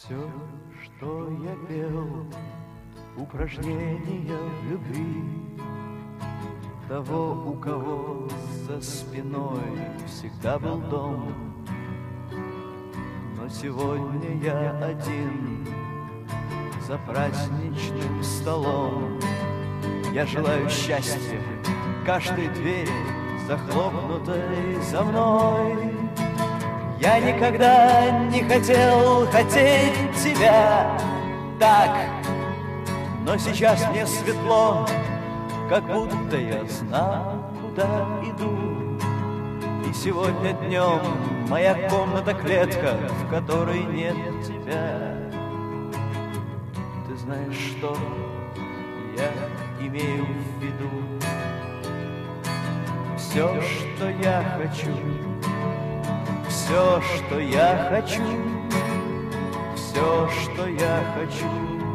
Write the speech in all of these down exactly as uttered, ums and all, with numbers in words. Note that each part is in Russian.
Все, что я пел, упражнения в любви того, у кого за спиной всегда был дом. Но сегодня я один за праздничным столом. Я желаю счастья каждой двери, захлопнутой за мной. Я никогда не хотел хотеть тебя так, но сейчас мне светло, как будто я знал, куда иду. И сегодня днем моя комната клетка, в которой нет тебя. Ты знаешь, что я имею в виду? Все, что я хочу, все, что я хочу, все, что я хочу,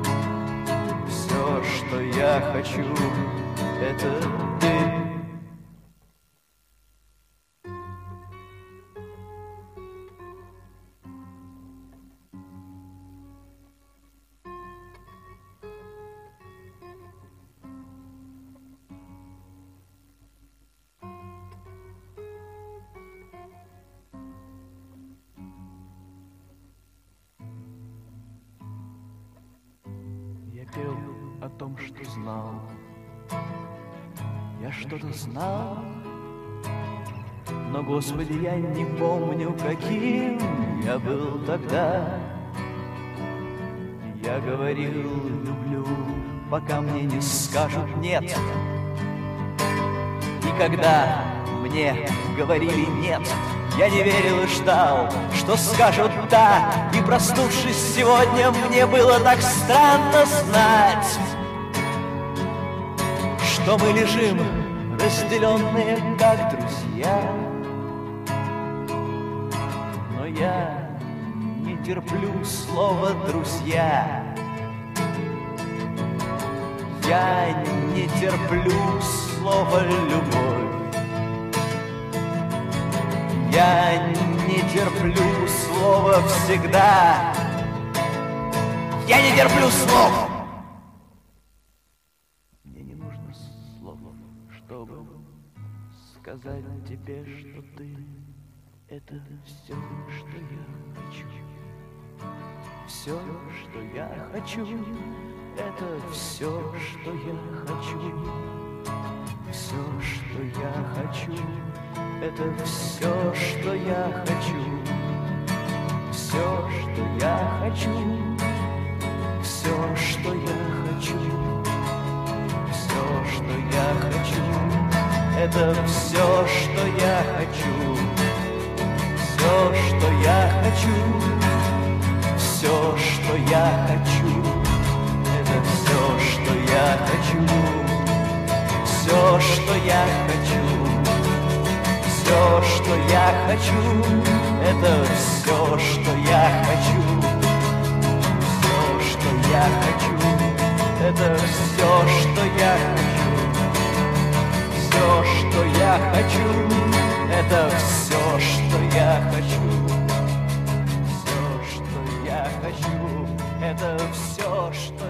все, что я хочу, это ты. Я пел о том, что знал. Я что-то знал, но, Господи, я не помню, каким я был тогда. Я говорил «люблю», пока мне не скажут «нет». И когда мне говорили «нет», я не верил и ждал, что скажут «да». И проснувшись сегодня, мне было так странно знать, что мы лежим, разделенные как друзья. Но я не терплю слова «друзья». Я не терплю слова «любовь». Я не терплю слова «всегда». Я не терплю слов. Мне не нужно слов, чтобы сказать тебе, что ты — это все, что я хочу. Все, что я хочу, это все, что я хочу. Все, что я хочу, это все, что я хочу. Все, что я хочу, все, что я хочу. Все, что я хочу, это все, что я хочу. Все, что я хочу, все, что я хочу, это все, что я хочу. Все, что я хочу, все, что я хочу, это все, что я хочу. Все, что я хочу, это все, что я хочу. Все, что я хочу, это все, что я хочу. Все, что я хочу, это все, что